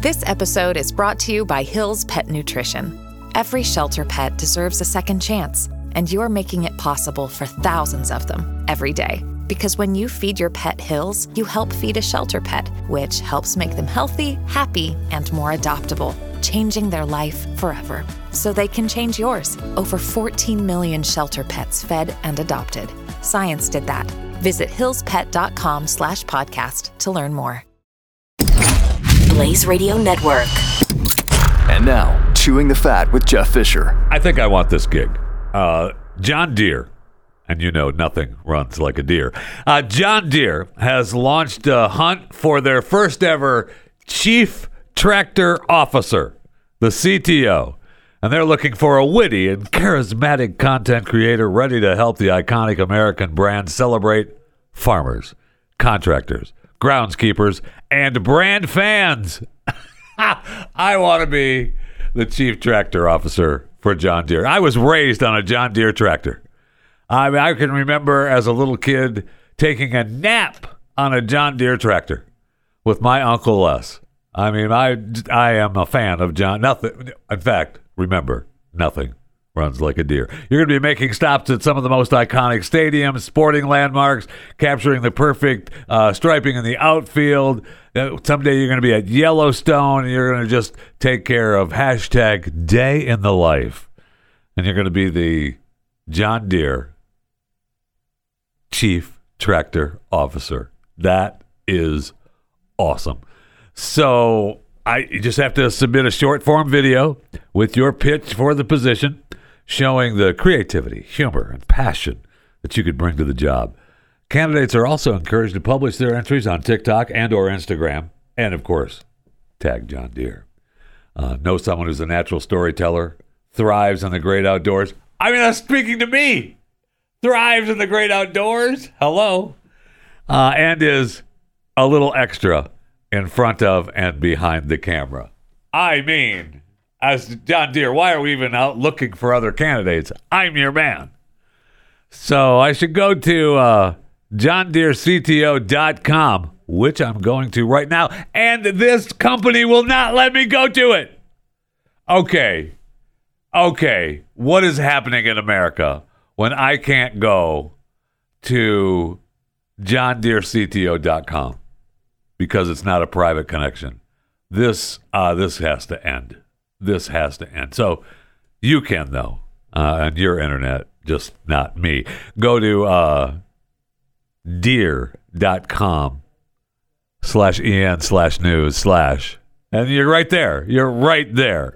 This episode is brought to you by Hill's Pet Nutrition. Every shelter pet deserves a second chance, and you're making it possible for thousands of them every day. Because when you feed your pet Hill's, you help feed a shelter pet, which helps make them healthy, happy, and more adoptable, changing their life forever. So they can change yours. Over 14 million shelter pets fed and adopted. Science did that. Visit hillspet.com/podcast to learn more. Blaze Radio Network. And now, Chewing the Fat with Jeff Fisher. I think I want this gig. John Deere, and you know nothing runs like a deer. John Deere has launched a hunt for their first ever Chief Tractor Officer, the CTO. And they're looking for a witty and charismatic content creator ready to help the iconic American brand celebrate farmers, contractors, groundskeepers, and brand fans. I want to be the Chief Tractor Officer for John Deere. I was raised on a John Deere tractor. I mean, I can remember as a little kid taking a nap on a John Deere tractor with my Uncle Les. I mean, I am a fan of John. Nothing. In fact, remember, nothing runs like a deer. You're going to be making stops at some of the most iconic stadiums, sporting landmarks, capturing the perfect striping in the outfield. Someday you're going to be at Yellowstone, and you're going to just take care of hashtag day in the life. And you're going to be the John Deere Chief Tractor Officer. That is awesome. So you just have to submit a short form video with your pitch for the position, showing the creativity, humor, and passion that you could bring to the job. Candidates are also encouraged to publish their entries on TikTok and or Instagram, and of course, tag John Deere. Know someone who's a natural storyteller, thrives in the great outdoors. I mean, that's speaking to me. Thrives in the great outdoors. Hello. And is a little extra in front of and behind the camera. I mean, as John Deere, why are we even out looking for other candidates? I'm your man. So I should go to JohnDeereCTO.com, which I'm going to right now, and this company will not let me go to it. Okay, what is happening in America when I can't go to JohnDeereCTO.com? Because it's not a private connection. This has to end. This has to end. So you can, though, on your internet, just not me. Go to deere.com/en/news/ and you're right there. You're right there.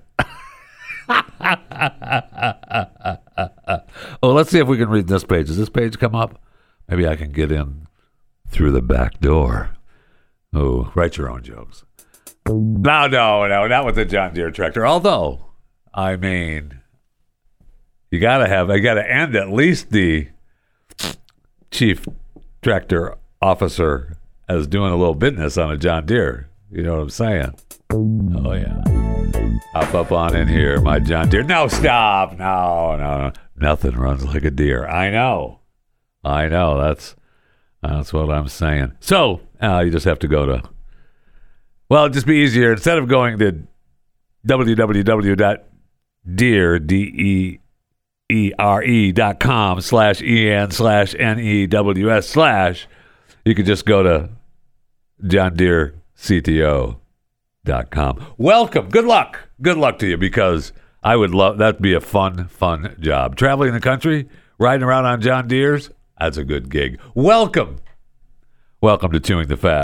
Oh, let's see if we can read this page. Does this page come up? Maybe I can get in through the back door. Oh, write your own jokes. No, not with the John Deere tractor. Although, I mean, I got to end at least the Chief Tractor Officer as doing a little business on a John Deere. You know what I'm saying? Oh, yeah. Hop up on in here, my John Deere. No, stop. No. Nothing runs like a deer. I know. That's what I'm saying. So, you just have to go to, well, it'd just be easier. Instead of going to www.deere.com/en/news/ you could just go to JohnDeereCTO.com. Welcome. Good luck to you, because I would love, that'd be a fun job. Traveling the country, riding around on John Deere's, that's a good gig. Welcome to Chewing the Fat.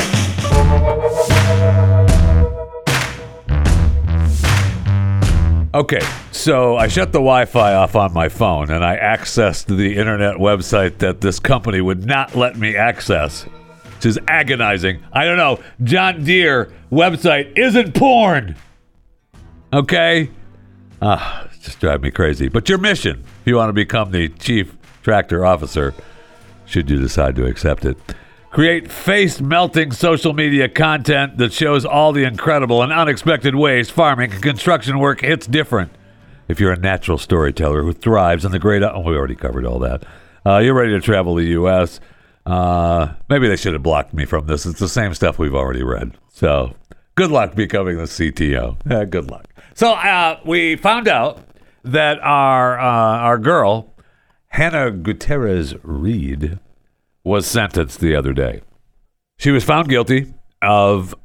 Okay, so I shut the Wi-Fi off on my phone, and I accessed the internet website that this company would not let me access, which is agonizing. I don't know. John Deere website isn't porn. Okay? It's just driving me crazy. But your mission, if you want to become the Chief Tractor Officer, should you decide to accept it, create face-melting social media content that shows all the incredible and unexpected ways farming and construction work hits different. If you're a natural storyteller who thrives in the great... Oh, we already covered all that. You're ready to travel the U.S. Maybe they should have blocked me from this. It's the same stuff we've already read. So Good luck becoming the CTO. Good luck. So we found out that our girl, Hannah Gutierrez Reed, was sentenced the other day. She was found guilty of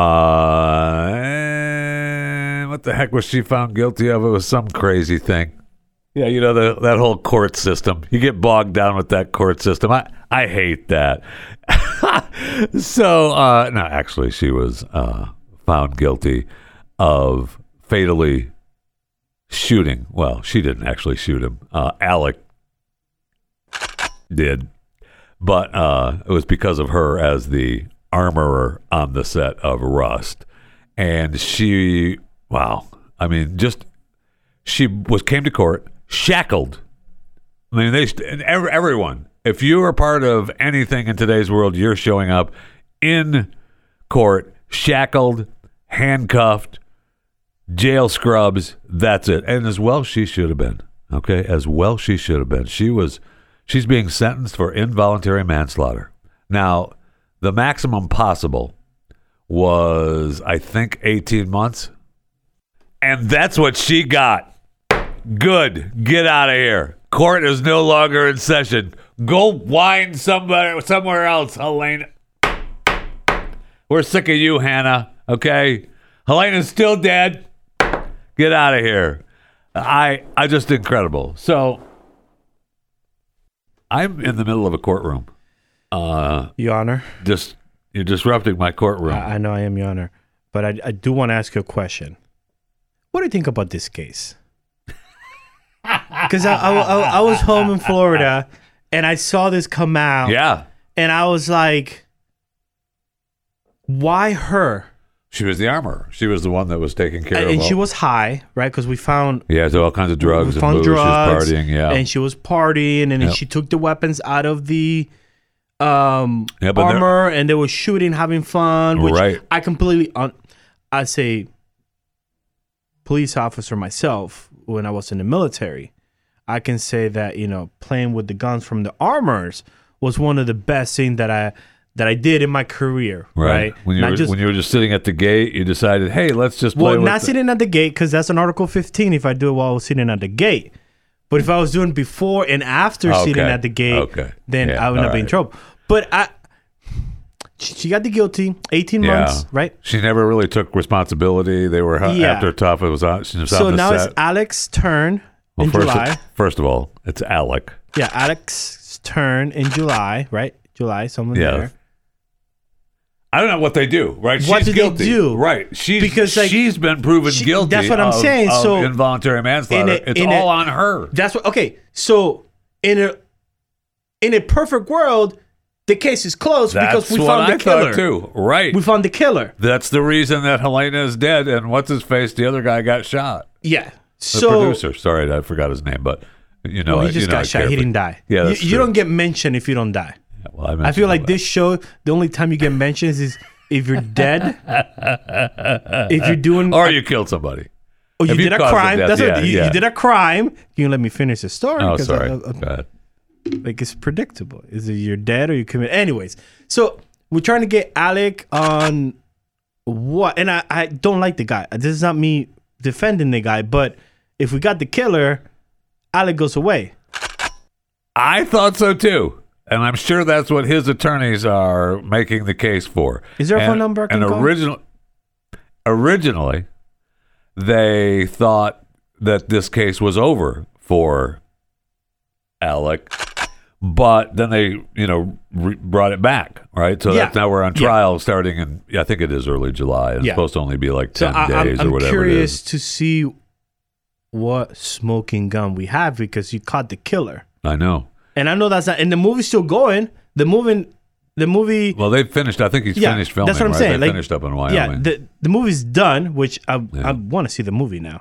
what the heck was she found guilty of? It was some crazy thing. Yeah, you know, that whole court system. You get bogged down with that court system. I hate that. So, no, actually, she was found guilty of fatally shooting. Well, she didn't actually shoot him. Alec did. But it was because of her as the armorer on the set of Rust. And she, wow. I mean, she came to court shackled. I mean, everyone, if you are part of anything in today's world, you're showing up in court, shackled, handcuffed, jail scrubs. That's it. And as well, she should have been. Okay, as well, she should have been. She's being sentenced for involuntary manslaughter. Now, the maximum possible was, I think, 18 months. And that's what she got. Good. Get out of here. Court is no longer in session. Go whine somewhere else, Helena. We're sick of you, Hannah. Okay? Helena's still dead. Get out of here. I just incredible. So I'm in the middle of a courtroom. Your Honor. You're disrupting my courtroom. I know I am, Your Honor. But I do want to ask you a question. What do you think about this case? Because I was home in Florida and I saw this come out. Yeah. And I was like, why her? She was the armorer. She was the one that was taking care of And she was high, right? Because we found... Yeah, so all kinds of drugs we found and booze. drugs, she was partying, yeah. And she was partying, and then she took the weapons out of the armor, and they were shooting, having fun, which right. I completely... as a police officer myself, when I was in the military, I can say that, you know, playing with the guns from the armors was one of the best things that I did in my career, right? When you were just sitting at the gate, you decided, hey, let's just play not sitting at the gate, because that's an Article 15 if I do it while I was sitting at the gate. But if I was doing before and after sitting at the gate, then I would not be in trouble. But she got the guilty, 18 months, right? She never really took responsibility. They were after tough. It was on. She was so on the now set. It's Alex's turn in July. First of all, it's Alec. Yeah, Alex's turn in July, right? July, someone there. I don't know what they do, right? What she's guilty. They do? Right. She's been proven guilty. That's what I'm saying. So involuntary manslaughter. It's all on her. That's what. Okay. So in a perfect world, the case is closed because we found the killer. Too. Right. We found the killer. That's the reason that Helena is dead, and what's his face? The other guy got shot. Yeah. The producer. Sorry, I forgot his name, but you know, he just got shot. He didn't die. Yeah, you don't get mentioned if you don't die. Yeah, well, I feel like this show, the only time you get mentioned is if you're dead, if you're doing, or you killed somebody. Oh, you did a crime. That's you did a crime. You let me finish the story. Oh, sorry. Go ahead. Like, it's predictable. Is it you're dead or you commit? Anyways, so we're trying to get Alec on what? And I don't like the guy. This is not me defending the guy, but if we got the killer, Alec goes away. I thought so too. And I'm sure that's what his attorneys are making the case for. Is there a phone number I can call? Originally, they thought that this case was over for Alec, but then they, brought it back, right? So that's now we're on trial starting in, I think it is early July. It's supposed to only be like 10 days or whatever it is. I'm curious to see what smoking gun we have because you caught the killer. I know. And I know that's not, and the movie's still going. The movie. Well, they've finished. I think he's finished filming. That's what I'm saying. They finished up in Wyoming. Yeah, the movie's done, which I want to see the movie now.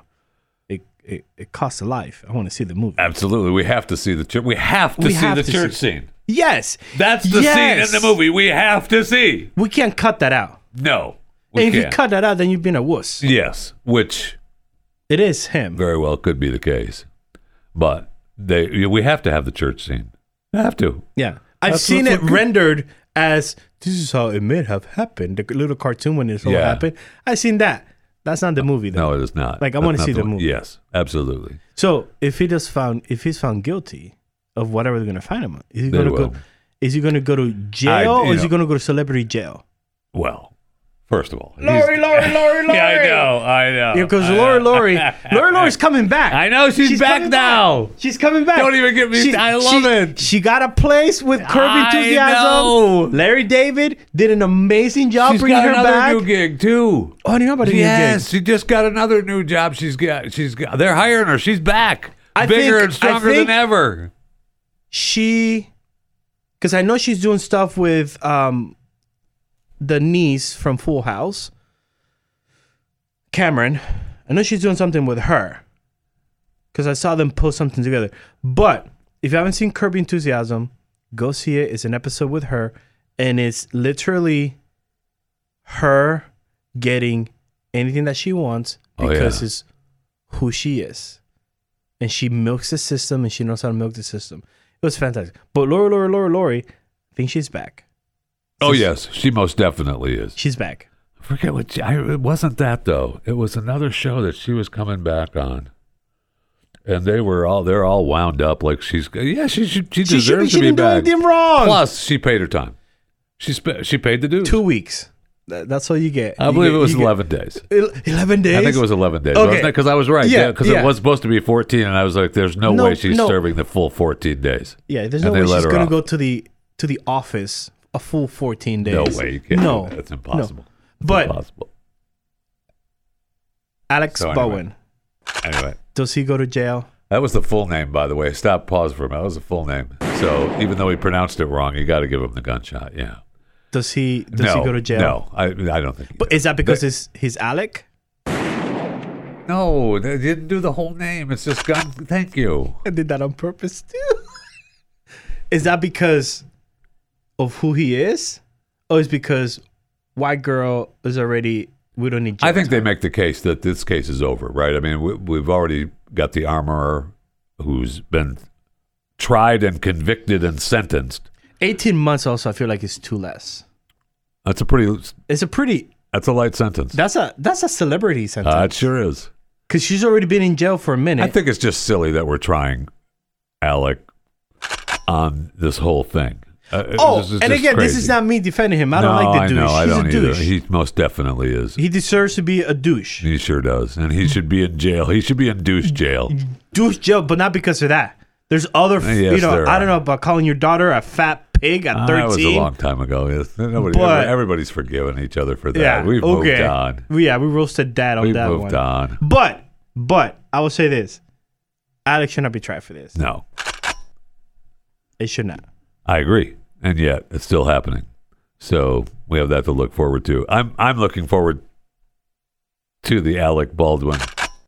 It costs a life. I want to see the movie. Absolutely, we have to see the church. We have to see the church scene. Yes, that's the scene in the movie. We have to see. We can't cut that out. No, and if you cut that out, then you've been a wuss. Yes, which it is him. Very well could be the case, but we have to have the church scene. We have to. Yeah, I've seen it rendered as this is how it may have happened. The little cartoon when this all Yeah. happened. I seen that. That's not the movie though. No, it is not. Like, I wanna That's see not the one. movie. Yes, absolutely. So if he's found guilty of whatever they're gonna find him, is he They gonna will. go? Is he gonna go to jail or is he know. gonna go to celebrity jail? Well, first of all, Lori. Yeah, I know. Because Lori's coming back. I know she's back coming now. She's coming back. Don't even get me. I love it. She got a place with Curb I Enthusiasm. know. Larry David did an amazing job She's bringing got her another back. new gig too. Oh, I didn't know about a new Yes, gig. she just got another new job. She's got. They're hiring her. She's back, bigger and stronger than ever. Because I know she's doing stuff with the niece from Full House, Cameron. I know she's doing something with her because I saw them post something together. But if you haven't seen Curb Enthusiasm, go see it. It's an episode with her, and it's literally her getting anything that she wants because it's who she is. And she milks the system, and she knows how to milk the system. It was fantastic. But Lori, I think she's back. Oh yes, she most definitely is. She's back. I forget what. It wasn't that though. It was another show that she was coming back on, and they're all wound up like she deserves to be didn't do back. anything wrong. Plus, she paid her time. She paid the dues. 2 weeks. That's all you get. I believe it was 11 days. 11 days? I think it was 11 days, Okay. wasn't it? Because I was right. Yeah, Because yeah. it was supposed to be 14, and I was like, "There's no way she's serving the full 14 days." Yeah, there's And no they way let she's her going off. to go to the office a full 14 days. No way you can't. No. do that. It's impossible. No. It's But impossible. Alex So anyway. Bowen, Anyway, does he go to jail? that was the full name, by the way. Stop. Pause for a minute. That was the full name. So even though he pronounced it wrong, you got to give him the gunshot. Yeah. Does he go to jail? No, I don't think. But is that because he's Alec? No, they didn't do the whole name. It's just gun. Thank you. I did that on purpose too. Is that because of who he is? Or is because white girl is already, we don't need jail I think they time? make the case that this case is over, right? I mean, we've already got the armorer who's been tried and convicted and sentenced. 18 months also I feel like is too less. That's a pretty. It's a pretty, That's a light sentence. that's a celebrity It sentence. sure is. Because she's already been in jail for a minute. I think it's just silly that we're trying Alec on this whole thing. This is and just again, this crazy. is not me defending him. I don't like the douche. No, I He's don't a either. douche. He most definitely is. He deserves to be a douche. He sure does, and he should be in jail. He should be in douche jail. Douche jail, but not because of that. There's other, Yes, there I are. don't know about calling your daughter a fat pig at 13. That was a long time ago. Yes. But- Everybody's forgiven each other for that. Yeah, We've okay. moved on. We roasted dad on We've that moved one. on. But I will say this: Alex should not be tried for this. No, It should not. I agree, and yet it's still happening. So we have that to look forward to. I'm looking forward to the Alec Baldwin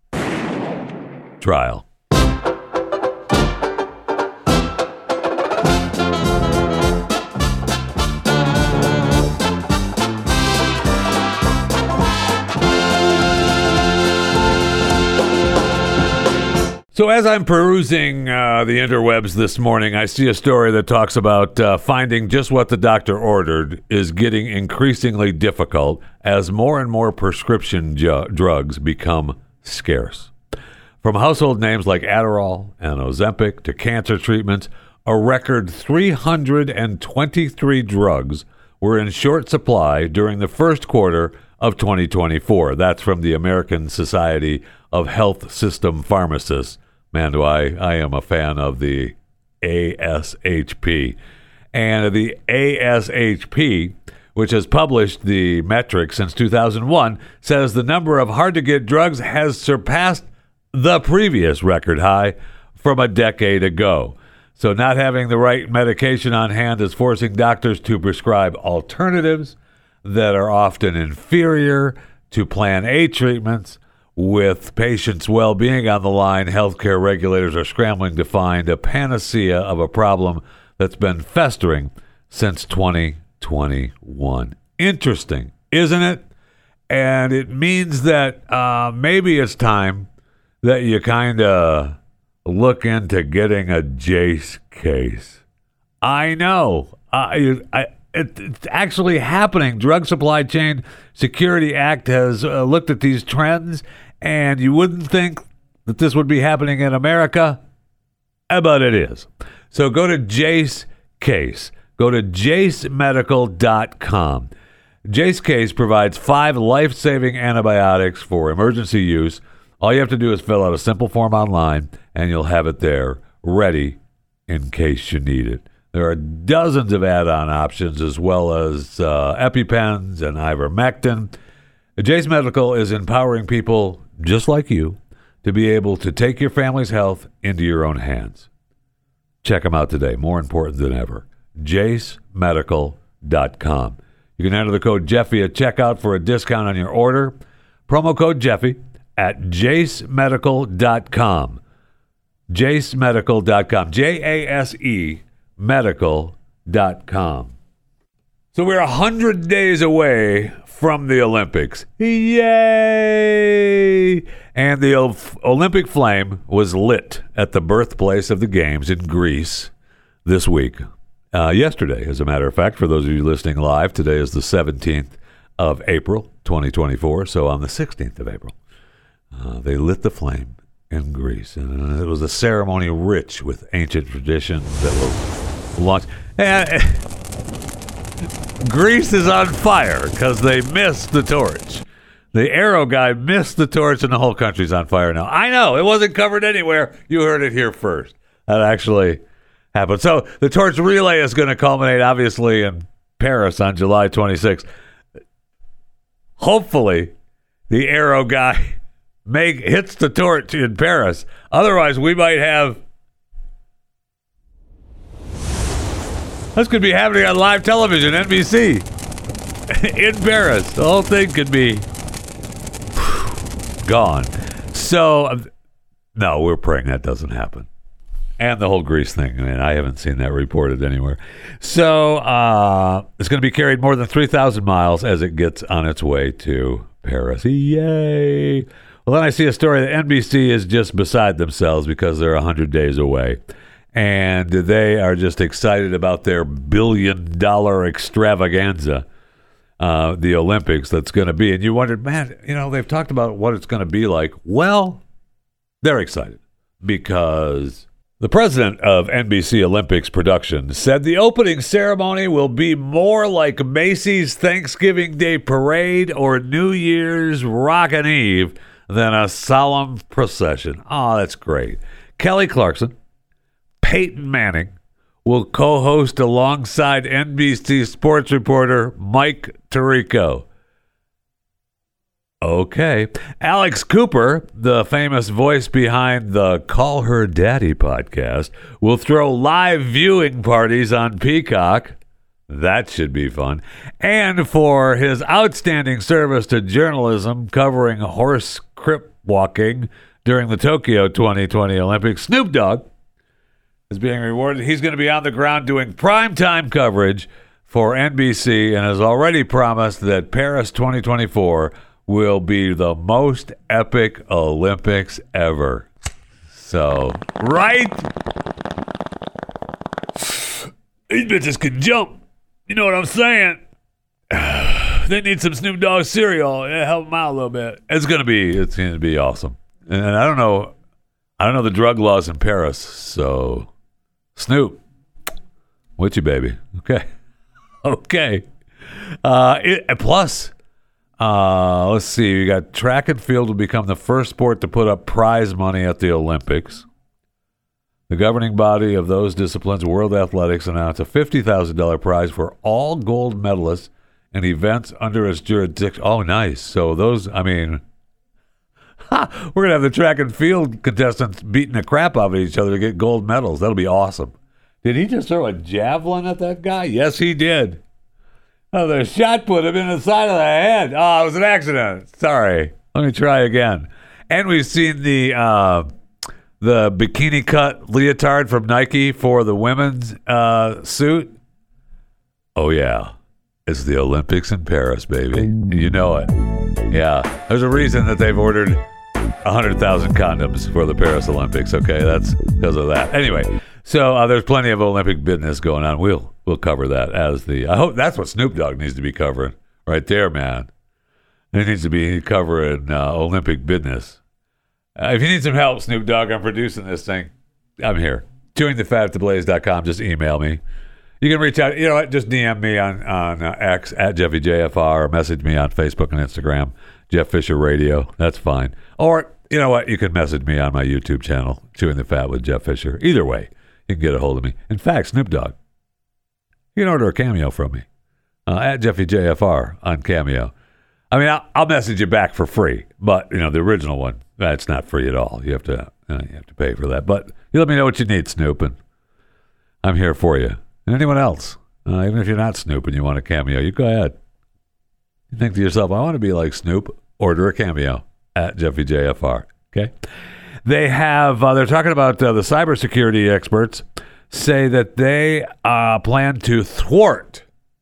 trial. So as I'm perusing the interwebs this morning, I see a story that talks about finding just what the doctor ordered is getting increasingly difficult as more and more prescription drugs become scarce. From household names like Adderall and Ozempic to cancer treatments, a record 323 drugs were in short supply during the first quarter of 2024. That's from the American Society of Health System Pharmacists. Man, do I am a fan of the ASHP. And the ASHP, which has published the metric since 2001, says the number of hard-to-get drugs has surpassed the previous record high from a decade ago. So not having the right medication on hand is forcing doctors to prescribe alternatives that are often inferior to Plan A treatments. With patients' well-being on the line, healthcare regulators are scrambling to find a panacea of a problem that's been festering since 2021. Interesting, isn't it? And it means that maybe it's time that you kind of look into getting a Jace case. I know. It's actually happening. Drug Supply Chain Security Act has looked at these trends, and you wouldn't think that this would be happening in America, but it is. So go to Jace Case. Go to jacemedical.com. Jace Case provides 5 life-saving antibiotics for emergency use. All you have to do is fill out a simple form online, and you'll have it there ready in case you need it. There are dozens of add-on options, as well as EpiPens and ivermectin. Jace Medical is empowering people just like you to be able to take your family's health into your own hands. Check them out today. More important than ever. jacemedical.com. You can enter the code Jeffy at checkout for a discount on your order. Promo code Jeffy at jacemedical.com. jacemedical.com. Jase medical.com. So we're 100 days away from the Olympics. Yay! And the Olympic flame was lit at the birthplace of the games in Greece this week. Yesterday, as a matter of fact, for those of you listening live, today is the 17th of April, 2024. So on the 16th of April, they lit the flame in Greece. And it was a ceremony rich with ancient traditions that were launched. Greece is on fire because they missed the torch. The arrow guy missed the torch, and the whole country's on fire now. I know, it wasn't covered anywhere. You heard it here first. That actually happened. So the torch relay is going to culminate, obviously, in Paris on July 26th. Hopefully, the arrow guy hits the torch in Paris. Otherwise, we might have... This could be happening on live television, NBC, in Paris. The whole thing could be gone. So, no, we're praying that doesn't happen. And the whole Greece thing, I haven't seen that reported anywhere. So, it's going to be carried more than 3,000 miles as it gets on its way to Paris. Yay! Well, then I see a story that NBC is just beside themselves because they're 100 days away. And they are just excited about their $1 billion extravaganza, the Olympics that's going to be. And you wondered, man, they've talked about what it's going to be like. Well, they're excited because the president of NBC Olympics production said the opening ceremony will be more like Macy's Thanksgiving Day Parade or New Year's Rockin' Eve than a solemn procession. Oh, that's great. Kelly Clarkson, Peyton Manning will co-host alongside NBC sports reporter Mike Tirico. Okay. Alex Cooper, the famous voice behind the Call Her Daddy podcast, will throw live viewing parties on Peacock. That should be fun. And for his outstanding service to journalism covering horse crip walking during the Tokyo 2020 Olympics, Snoop Dogg is being rewarded. He's going to be on the ground doing primetime coverage for NBC and has already promised that Paris 2024 will be the most epic Olympics ever. So, right? These bitches can jump. You know what I'm saying? They need some Snoop Dogg cereal. Yeah, help them out a little bit. It's going to be awesome. And I don't know the drug laws in Paris, so Snoop, with you, baby. Okay. Plus, let's see. We got track and field will become the first sport to put up prize money at the Olympics. The governing body of those disciplines, World Athletics, announced a $50,000 prize for all gold medalists in events under its jurisdiction. Oh, nice. So those, we're going to have the track and field contestants beating the crap out of each other to get gold medals. That'll be awesome. Did he just throw a javelin at that guy? Yes, he did. Oh, the shot put him in the side of the head. Oh, it was an accident. Sorry. Let me try again. And we've seen the bikini cut leotard from Nike for the women's suit. Oh, yeah. It's the Olympics in Paris, baby. You know it. Yeah. There's a reason that they've ordered 100,000 condoms for the Paris Olympics, okay? That's because of that. Anyway, so there's plenty of Olympic business going on. We'll we'll cover that as the. I hope that's what Snoop Dogg needs to be covering right there, man. He needs to be covering Olympic business. If you need some help, Snoop Dogg, I'm producing this thing. I'm here. ChewingTheFat@theblaze.com. Just email me. You can reach out. You know what? Just DM me on X at JeffyJFR or message me on Facebook and Instagram, Jeff Fisher Radio. That's fine. Or, you know what? You can message me on my YouTube channel, Chewing the Fat with Jeff Fisher. Either way, you can get a hold of me. In fact, Snoop Dogg, you can order a Cameo from me at JeffyJFR on Cameo. I mean, I'll message you back for free, but, you know, the original one, that's not free at all. You have to pay for that. But you let me know what you need, Snoop, and I'm here for you. And anyone else, even if you're not Snoop and you want a Cameo, you go ahead. You think to yourself, I want to be like Snoop, order a Cameo at JeffyJFR, okay? They have, they're talking about the cybersecurity experts say that they plan to thwart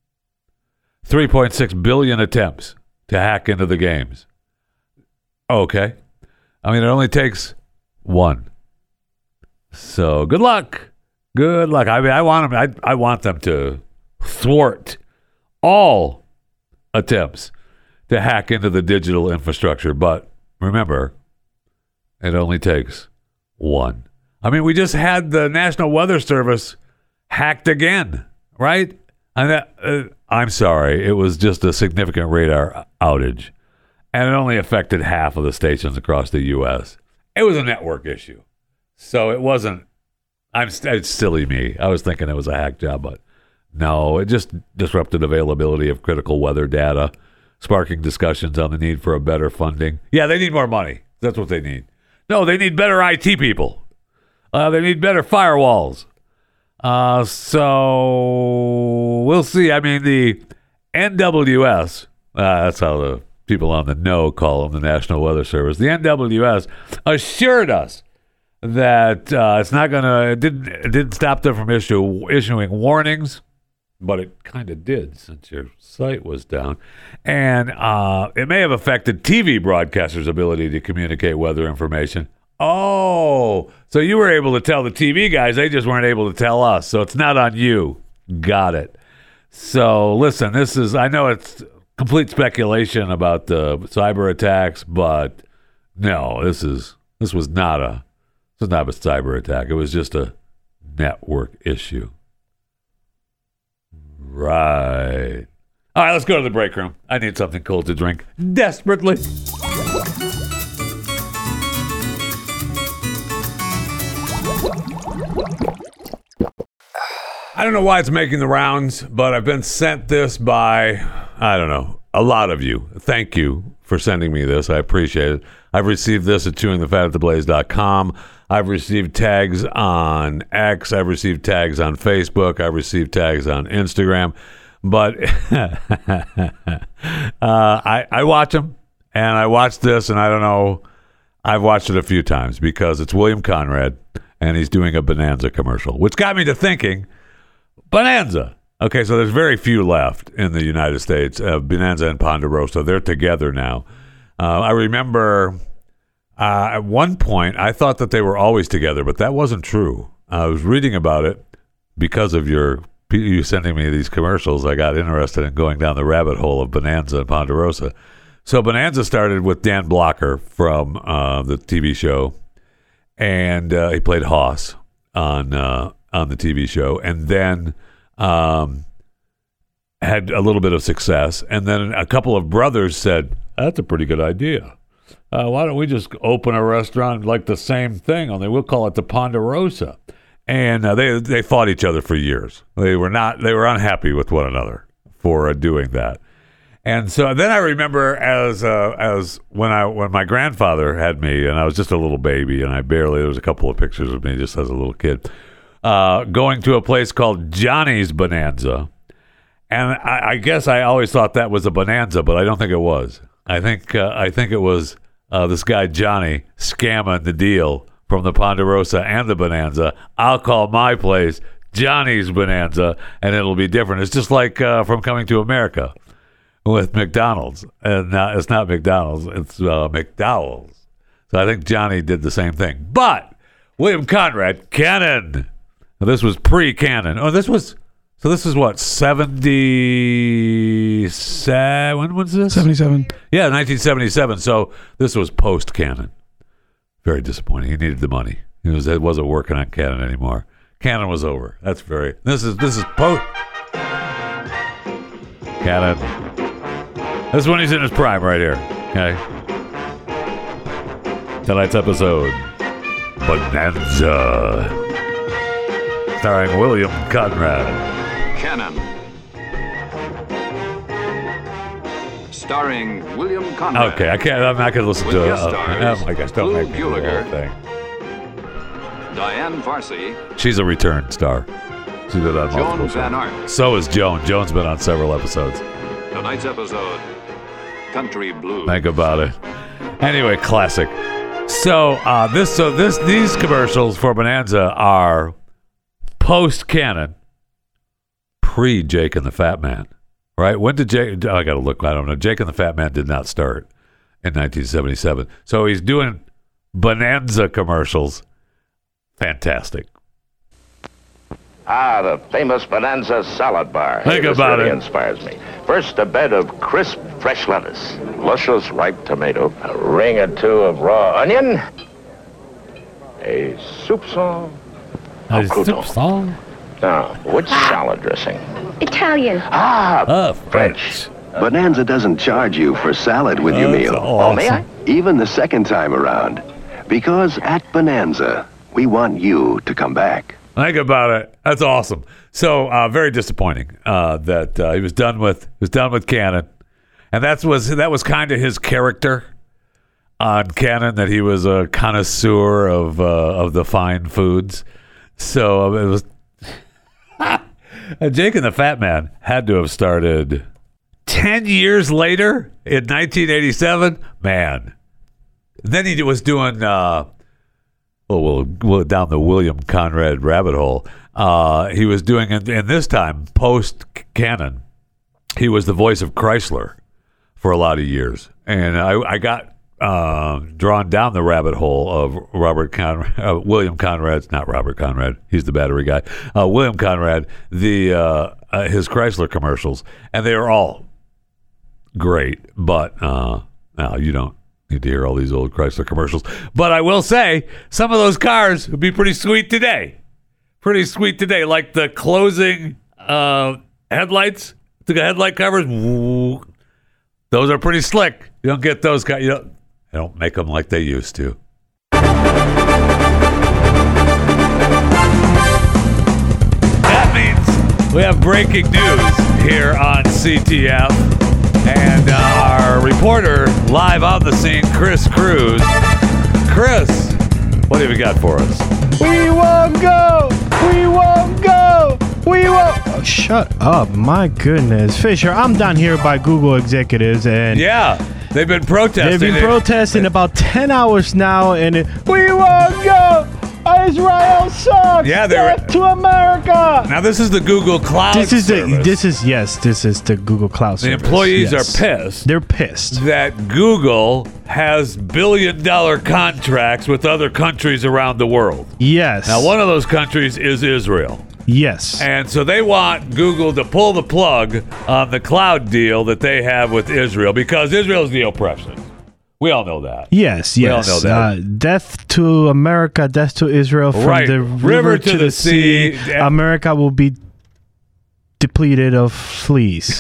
3.6 billion attempts to hack into the games. Okay. I mean, it only takes one. So good luck. Good luck. I mean, I want them to thwart all attempts to hack into the digital infrastructure. But remember, it only takes one. I mean, we just had the National Weather Service hacked again, right? And I'm sorry, it was just a significant radar outage, and it only affected half of the stations across the U.S. It was a network issue, so it wasn't. It's silly me. I was thinking it was a hack job, but no, it just disrupted availability of critical weather data, sparking discussions on the need for a better funding. Yeah, they need more money. That's what they need. No, they need better IT people. They need better firewalls. So we'll see. I mean, the NWS, that's how the people on the know call them, the National Weather Service. The NWS assured us that it's not going to, it didn't stop them from issuing warnings, but it kind of did since your site was down. And it may have affected TV broadcasters' ability to communicate weather information. Oh, so you were able to tell the TV guys, they just weren't able to tell us. So it's not on you. Got it. So listen, I know it's complete speculation about the cyber attacks, but no, this was not a cyber attack. It was just a network issue. Right. All right, let's go to the break room. I need something cold to drink desperately. I don't know why it's making the rounds, but I've been sent this by, I don't know, a lot of you. Thank you for sending me this. I appreciate it. I've received this at chewingthefatattheblaze.com. I've received tags on X. I've received tags on Facebook. I've received tags on Instagram. But I watch them, and I watch this, and I don't know. I've watched it a few times because it's William Conrad, and he's doing a Bonanza commercial, which got me to thinking, Bonanza. Okay, so there's very few left in the United States. Bonanza and Ponderosa, they're together now. I remember at one point I thought that they were always together, but that wasn't true. I was reading about it because of you sending me these commercials. I got interested in going down the rabbit hole of Bonanza and Ponderosa. So Bonanza started with Dan Blocker from the TV show, and he played Hoss on the TV show, and then had a little bit of success. And then a couple of brothers said, that's a pretty good idea. Why don't we just open a restaurant like the same thing, only we'll call it the Ponderosa. And they fought each other for years. They were unhappy with one another for doing that. And so then I remember as when my grandfather had me, and I was just a little baby, and there was a couple of pictures of me just as a little kid, going to a place called Johnny's Bonanza. And I guess I always thought that was a bonanza, but I don't think it was. I think it was this guy Johnny scamming the deal from the Ponderosa and the Bonanza. I'll call my place Johnny's Bonanza, and it'll be different. It's just like from Coming to America with McDonald's, and it's not McDonald's, it's McDowell's. So I think Johnny did the same thing. But William Conrad, Cannon. Now, this was pre-Cannon. Oh, this was So this is what, 77? When was this? 77. Yeah, 1977. So this was post-Canon. Very disappointing. He needed the money. It wasn't working on Canon anymore. Canon was over. That's very. This is post. Canon. This is when he's in his prime, right here. Okay. Tonight's episode, Bonanza, starring William Conrad. Canon. Starring William Conrad. Okay, I'm not going to listen With to it. guest stars, Oh my gosh, don't Lou make me do the Gulager. whole thing. Diane Farsi. She's a return star. She's been on multiple Joan shows. Van Ark. So is Joan. Joan's been on several episodes. Tonight's episode, Country Blues. Think about it. Anyway, classic. So these commercials for Bonanza are post-Canon, pre-Jake and the Fat Man. Right? When did Jake... I got to look. I don't know. Jake and the Fat Man did not start in 1977. So he's doing Bonanza commercials. Fantastic. The famous Bonanza salad bar. Think This about really it. inspires me. First, a bed of crisp, fresh lettuce, luscious, ripe tomato, a ring or two of raw onion, a soupçon of crouton. Now, which salad dressing? Italian. French. Bonanza doesn't charge you for salad with your meal. Oh, may I? Even the second time around. Because at Bonanza, we want you to come back. Think about it. That's awesome. So very disappointing that he was done with Canon, and that was kind of his character on Canon, that he was a connoisseur of the fine foods. So it was. Jake and the Fat Man had to have started 10 years later in 1987. Man, then he was doing. Well, down the William Conrad rabbit hole. He was doing, and this time, post-Canon, he was the voice of Chrysler for a lot of years. And I got drawn down the rabbit hole of William Conrad's, not Robert Conrad, he's the battery guy, William Conrad, his Chrysler commercials. And they are all great, but now you don't need to hear all these old Chrysler commercials. But I will say, some of those cars would be pretty sweet today. Like the closing headlights, the headlight covers. Woo, those are pretty slick. You don't get those guys. They don't make them like they used to. That means we have breaking news here on CTF. And our reporter live on the scene, Chris Cruz. Chris, what have you got for us? We won't go! We won't go! We won't... Oh, shut up. My goodness. Fisher, I'm down here by Google executives, and... Yeah, they've been protesting. They've been protesting about 10 hours now, and we won't go! Israel sucks! Yeah, they're... Death to America! Now, this is the Google Cloud service. This is the Google Cloud The service. employees Yes. are pissed. They're pissed. That Google has billion-dollar contracts with other countries around the world. Yes. Now, one of those countries is Israel. Yes. And so they want Google to pull the plug on the cloud deal that they have with Israel, because Israel's the oppression. We all know that. Yes, We all know that. Death to America, death to Israel. From Right. the river to the sea, America will be depleted of fleas.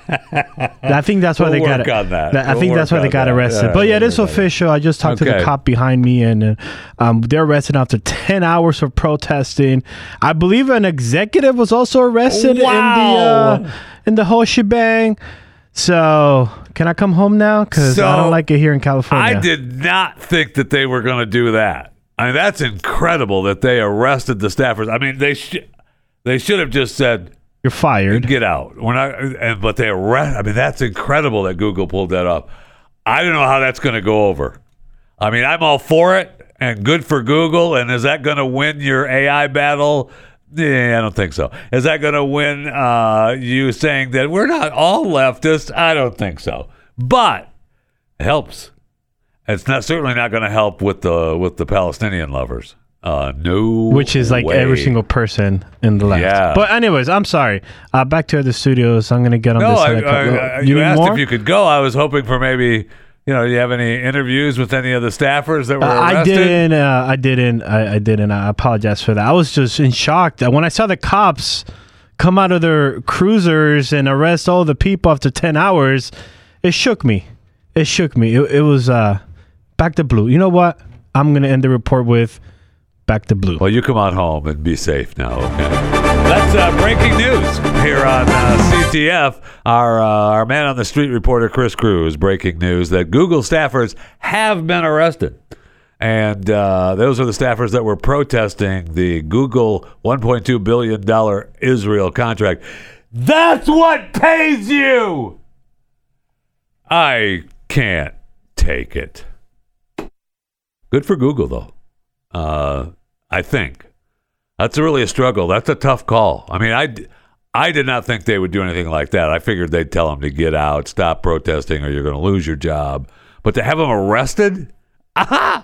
I think that's why We'll they got work it. on that. I We'll think that's work why they on got that. arrested. Yeah, but yeah, we'll this work on official. I just talked to Okay. the cop behind me, and they're arrested after 10 hours of protesting. I believe an executive was also arrested in the whole shebang. So, can I come home now? Because I don't like it here in California. I did not think that they were going to do that. I mean, that's incredible that they arrested the staffers. I mean, they should have just said, "You're fired. Get out." We're not. But they arrest. I mean, that's incredible that Google pulled that off. I don't know how that's going to go over. I mean, I'm all for it and good for Google. And is that going to win your AI battle? Yeah, I don't think so. Is that going to win you saying that we're not all leftists? I don't think so. But it helps. It's certainly not going to help with the Palestinian lovers. No, which is like way. every single person in the left. Yeah. But anyways, I'm sorry. Back to the studios. I'm gonna get on this. You need asked more? if you could go. I was hoping for maybe, do you have any interviews with any of the staffers that were arrested? I didn't. I apologize for that. I was just in shock that when I saw the cops come out of their cruisers and arrest all the people after 10 hours, it shook me. It was back to blue. You know what? I'm going to end the report with back to blue. Well, you come on home and be safe now, okay? That's breaking news here on CTF. Our man on the street reporter, Chris Cruz, breaking news that Google staffers have been arrested. And those are the staffers that were protesting the Google $1.2 billion Israel contract. That's what pays you! I can't take it. Good for Google, though. I think. That's really a struggle. That's a tough call. I mean, I did not think they would do anything like that. I figured they'd tell them to get out, stop protesting, or you're going to lose your job. But to have them arrested? Aha!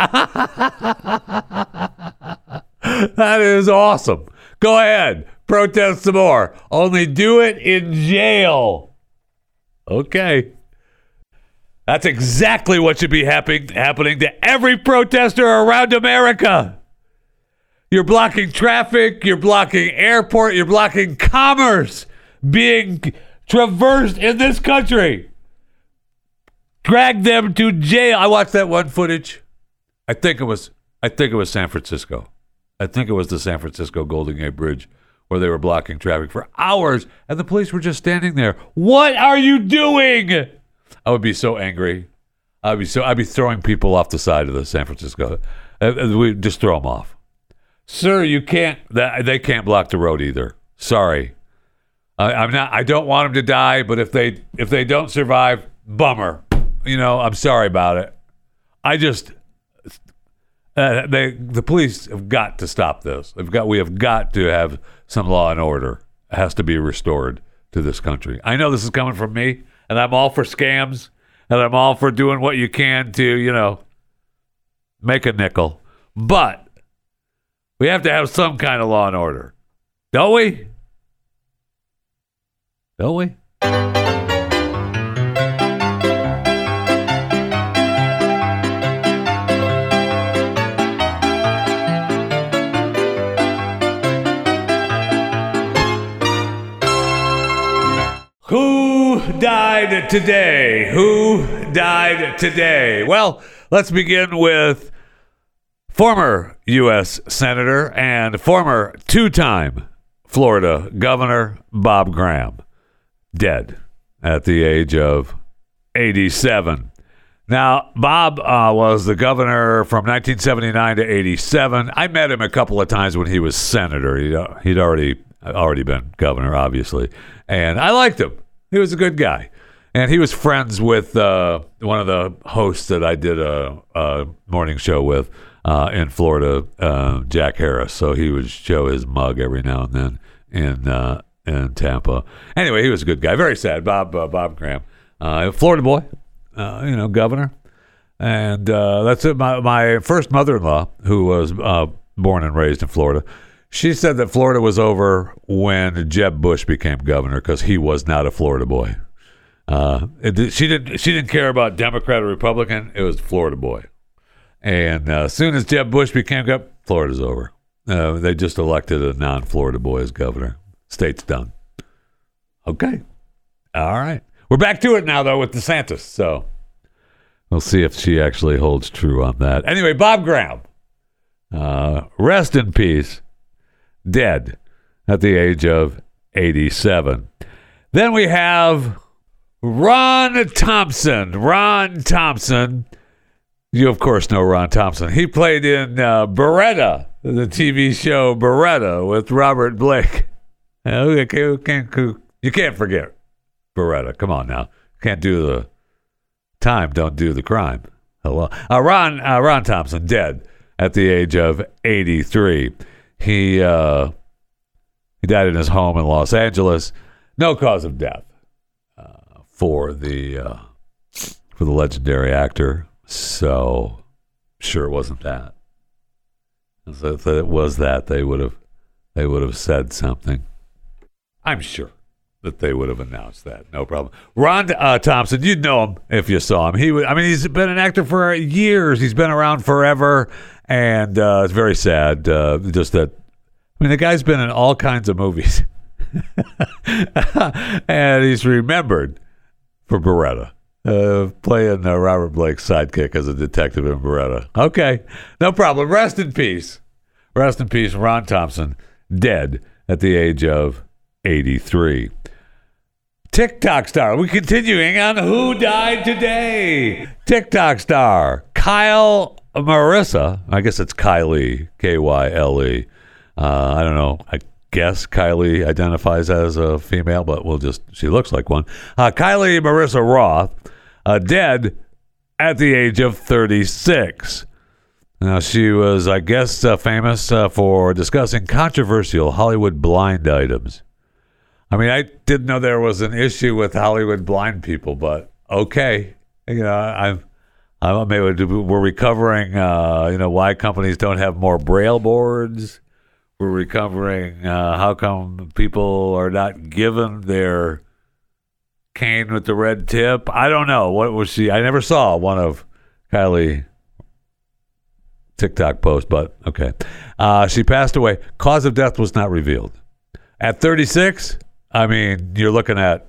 That is awesome. Go ahead. Protest some more. Only do it in jail. Okay. That's exactly what should be happening to every protester around America. You're blocking traffic. You're blocking airport. You're blocking commerce being traversed in this country. Drag them to jail. I watched that one footage. I think it was San Francisco. I think it was the San Francisco Golden Gate Bridge where they were blocking traffic for hours and the police were just standing there. What are you doing? I would be so angry. I'd be throwing people off the side of the San Francisco. We just throw them off. Sir, you can't. They can't block the road either. Sorry. I don't want them to die, but if they don't survive, bummer. I'm sorry about it. The police have got to stop this. We have got to have some law and order. It has to be restored to this country. I know this is coming from me, and I'm all for scams, and I'm all for doing what you can to, make a nickel. But we have to have some kind of law and order. Don't we? Don't we? Who died today? Who died today? Well, let's begin with former U.S. Senator and former two-time Florida Governor Bob Graham, dead at the age of 87. Now, Bob was the governor from 1979 to 87. I met him a couple of times when he was senator. He'd already been governor, obviously, and I liked him. He was a good guy. And he was friends with one of the hosts that I did a morning show with in Florida, Jack Harris. So he would show his mug every now and then in Tampa. Anyway, he was a good guy. Very sad, Bob Graham, Florida boy, governor. And that's it. My first mother-in-law, who was born and raised in Florida, she said that Florida was over when Jeb Bush became governor because he was not a Florida boy. She didn't care about Democrat or Republican. It was Florida boy. And as soon as Jeb Bush became governor, Florida's over. They just elected a non-Florida boy as governor. State's done. Okay. All right. We're back to it now, though, with DeSantis. So we'll see if she actually holds true on that. Anyway, Bob Graham, rest in peace, dead at the age of 87. Then we have Ron Thompson. Ron Thompson. You, of course, know Ron Thompson. He played in Beretta, the TV show Beretta with Robert Blake. You can't forget Beretta. Come on now. Can't do the time, don't do the crime. Hello. Ron Thompson, dead at the age of 83. He died in his home in Los Angeles. No cause of death for the legendary actor. So, sure it wasn't that. So if it was that, they would have said something. I'm sure that they would have announced that. No problem. Ron Thompson, you'd know him if you saw him. He's been an actor for years. He's been around forever, and it's very sad. Just that, the guy's been in all kinds of movies, and he's remembered for Beretta. Playing Robert Blake's sidekick as a detective in Beretta. Okay, no problem. Rest in peace. Rest in peace, Ron Thompson, dead at the age of 83. TikTok star. We're continuing on who died today. TikTok star Kyle Marissa. I guess it's Kylie, Kyle. I don't know. I guess Kylie identifies as a female, but she looks like one. Kylie Marissa Roth, dead at the age of 36. Now, she was, I guess, famous for discussing controversial Hollywood blind items. I didn't know there was an issue with Hollywood blind people, but okay. Maybe we're recovering, why companies don't have more braille boards. We're recovering how come people are not given their cane with the red tip. I don't know. What was she? I never saw one of Kylie TikTok posts, but okay. She passed away. Cause of death was not revealed. At 36, you're looking at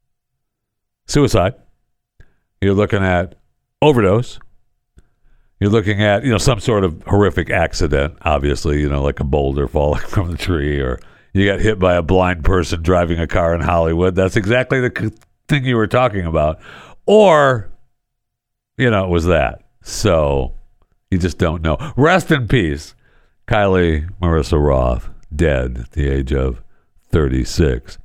suicide. You're looking at overdose. You're looking at, some sort of horrific accident, obviously, like a boulder falling from the tree, or you got hit by a blind person driving a car in Hollywood. That's exactly the thing you were talking about. Or, it was that. So you just don't know. Rest in peace, Kylie Marissa Roth, dead at the age of 36.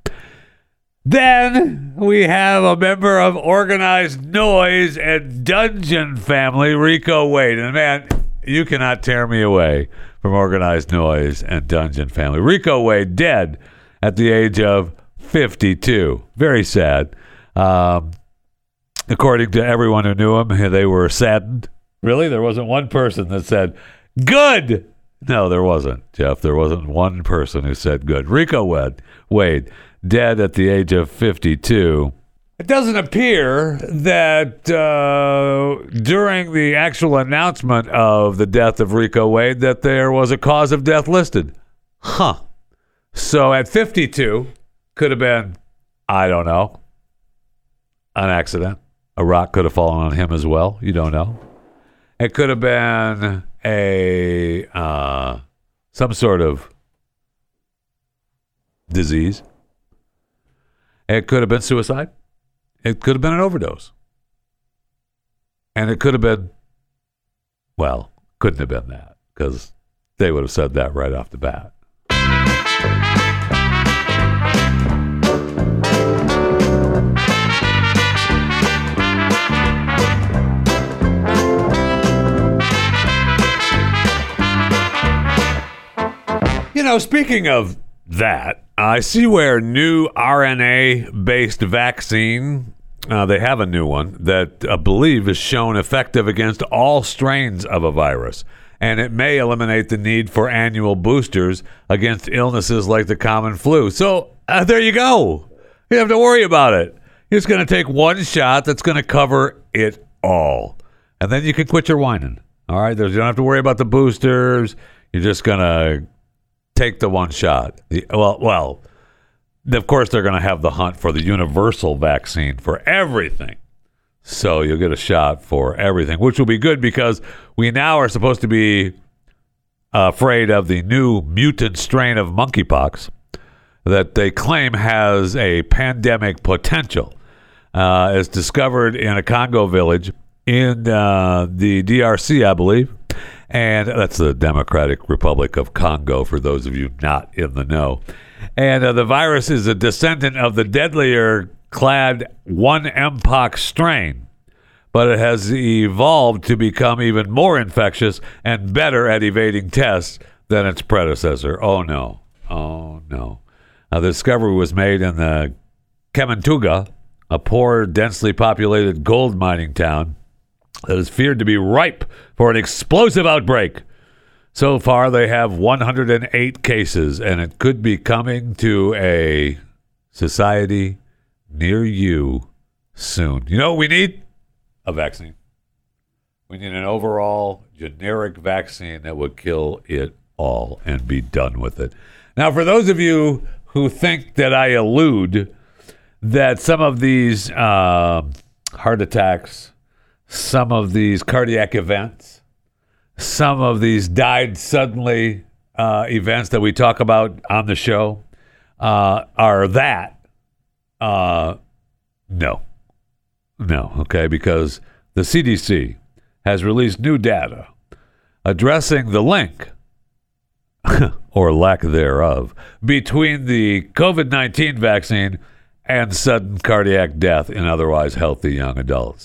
Then we have a member of Organized Noise and Dungeon family, Rico Wade. And man, you cannot tear me away from Organized Noise and Dungeon family. Rico Wade, dead at the age of 52. Very sad. According to everyone who knew him, they were saddened. Really? There wasn't one person that said, good! No, there wasn't, Jeff. There wasn't one person who said good. Rico Wade, dead at the age of 52. It doesn't appear that during the actual announcement of the death of Rico Wade that there was a cause of death listed. So at 52, could have been, I don't know, an accident. A rock could have fallen on him as well. You don't know. It could have been some sort of disease. It could have been suicide. It could have been an overdose. And it could have been, couldn't have been that, because they would have said that right off the bat. Speaking of that, I see where new RNA-based vaccine, they have a new one that I believe is shown effective against all strains of a virus, and it may eliminate the need for annual boosters against illnesses like the common flu. So there you go. You don't have to worry about it. You're just going to take one shot that's going to cover it all, and then you can quit your whining. All right? You don't have to worry about the boosters. You're just going to take the one shot. Of course, they're going to have the hunt for the universal vaccine for everything. So you'll get a shot for everything, which will be good because we now are supposed to be afraid of the new mutant strain of monkeypox that they claim has a pandemic potential. It's discovered in a Congo village in the DRC, I believe. And that's the Democratic Republic of Congo, for those of you not in the know. And the virus is a descendant of the deadlier clad 1-mpox strain, but it has evolved to become even more infectious and better at evading tests than its predecessor. Oh, no. The discovery was made in the Kamituga, a poor, densely populated gold mining town that is feared to be ripe for an explosive outbreak. So far, they have 108 cases, and it could be coming to a society near you soon. You know what we need? A vaccine. We need an overall generic vaccine that would kill it all and be done with it. Now, for those of you who think that I allude that some of these heart attacks, some of these cardiac events, some of these died suddenly events that we talk about on the show are that. No, okay, because the CDC has released new data addressing the link, or lack thereof, between the COVID-19 vaccine and sudden cardiac death in otherwise healthy young adults.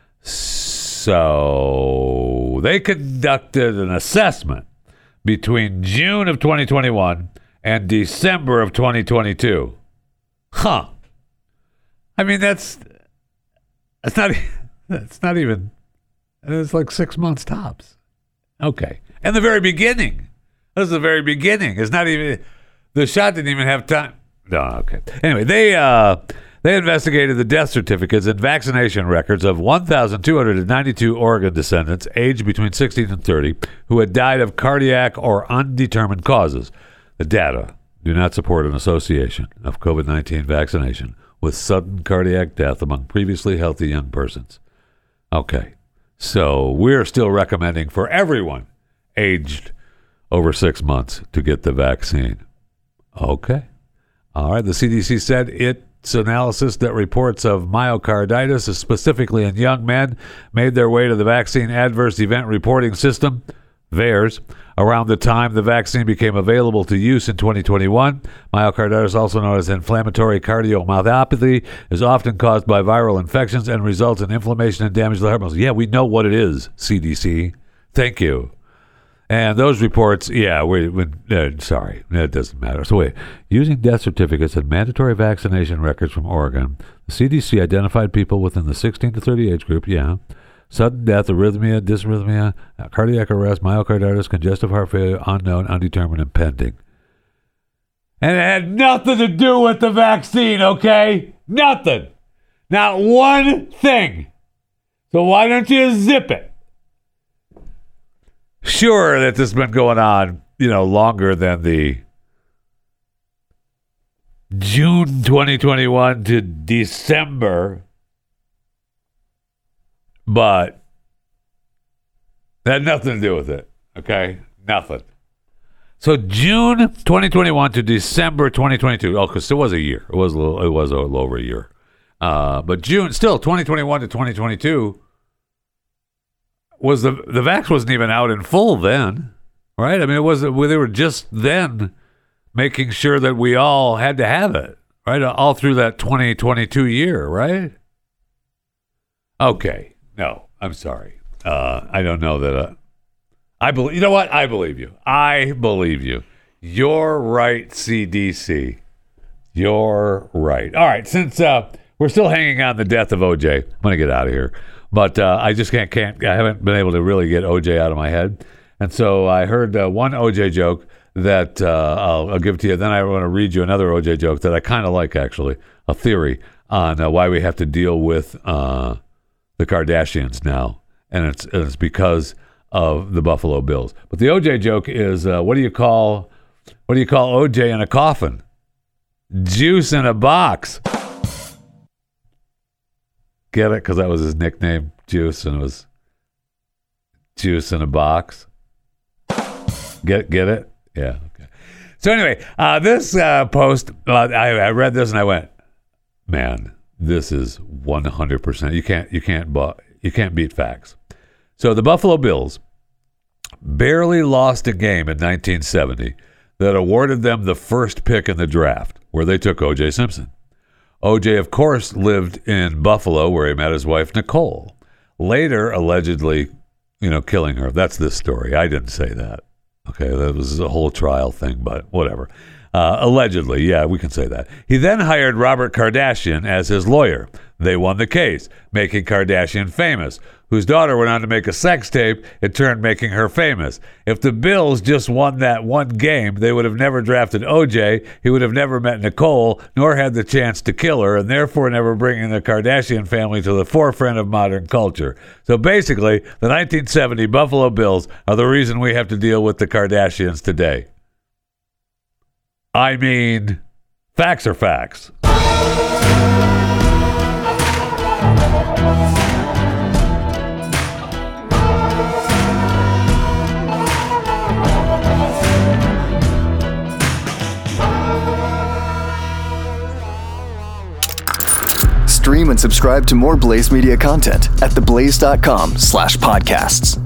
So they conducted an assessment between June of 2021 and December of 2022. Huh. I mean, that's not even, it's like 6 months tops. Okay. And the very beginning. This is the very beginning. It's not even, the shot didn't even have time. No, okay. Anyway, they investigated the death certificates and vaccination records of 1,292 Oregon descendants aged between 16 and 30 who had died of cardiac or undetermined causes. The data do not support an association of COVID-19 vaccination with sudden cardiac death among previously healthy young persons. Okay, so we're still recommending for everyone aged over 6 months to get the vaccine. Okay. All right, the CDC said its analysis that reports of myocarditis, specifically in young men, made their way to the Vaccine Adverse Event Reporting System, VAERS, around the time the vaccine became available to use in 2021. Myocarditis, also known as inflammatory cardiomyopathy, is often caused by viral infections and results in inflammation and damage to the heart muscle. Yeah, we know what it is, CDC. Thank you. And those reports, sorry, it doesn't matter. So wait, using death certificates and mandatory vaccination records from Oregon, the CDC identified people within the 16 to 30 age group, sudden death, arrhythmia, dysrhythmia, cardiac arrest, myocarditis, congestive heart failure, unknown, undetermined, and pending. And it had nothing to do with the vaccine, okay? Nothing. Not one thing. So why don't you zip it? Sure that this has been going on, longer than the June 2021 to December, but that had nothing to do with it, okay? Nothing. So June 2021 to December 2022, because it was a year. It was a little over a year. But June, still 2021 to 2022, was the vax wasn't even out in full then, right? I mean, they were just then making sure that we all had to have it, right? All through that 2022 year, right? Okay, no, I'm sorry. I don't know that. I believe. You know what? I believe you. I believe you. You're right, CDC. You're right. All right, since we're still hanging on the death of OJ, I'm gonna get out of here. But I just can't. I haven't been able to really get OJ out of my head, and so I heard one OJ joke that I'll give to you. Then I want to read you another OJ joke that I kind of like, actually, a theory on why we have to deal with the Kardashians now, and it's because of the Buffalo Bills. But the OJ joke is, what do you call OJ in a coffin? Juice in a box. Get it? Because that was his nickname, Juice, and it was Juice in a box. Get it? Yeah. Okay. So anyway, this post, I read this and I went, man, this is 100%. You can't beat facts. So the Buffalo Bills barely lost a game in 1970 that awarded them the first pick in the draft, where they took O.J. Simpson. O.J., of course, lived in Buffalo, where he met his wife, Nicole, later allegedly, killing her. That's this story. I didn't say that. Okay, that was a whole trial thing, but whatever. Allegedly, yeah, we can say that. He then hired Robert Kardashian as his lawyer. They won the case, making Kardashian famous, whose daughter went on to make a sex tape, in turn making her famous. If the Bills just won that one game, they would have never drafted OJ, he would have never met Nicole, nor had the chance to kill her, and therefore never bringing the Kardashian family to the forefront of modern culture. So basically, the 1970 Buffalo Bills are the reason we have to deal with the Kardashians today. I mean, facts are facts. Stream and subscribe to more Blaze Media content at theblaze.com/podcasts.